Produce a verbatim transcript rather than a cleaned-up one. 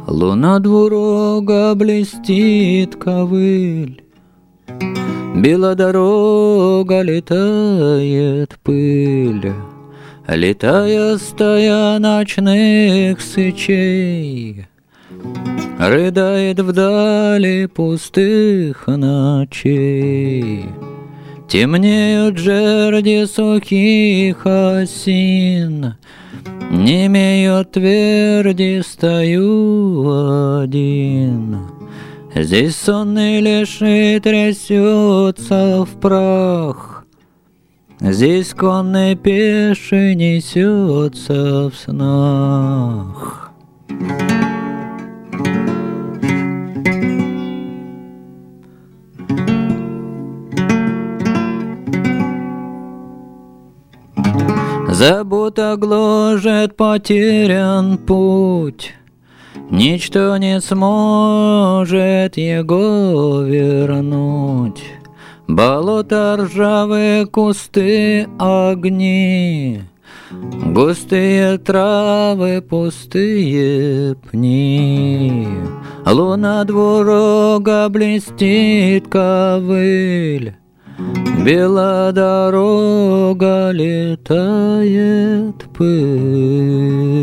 Луна двурога блестит ковыль, бела дорога летает пыль, летая стая ночных сычей, рыдает вдали пустых ночей. Темнеют жерди сухих осин, немеют тверди, стою один. Здесь сонный леший трясется в прах, здесь конный пеший несется в снах. Забота гложет, потерян путь, ничто не сможет его вернуть. Болото, ржавые кусты, огни, густые травы, пустые пни. Луна двурога блестит ковыль, бела дорога летает пыль.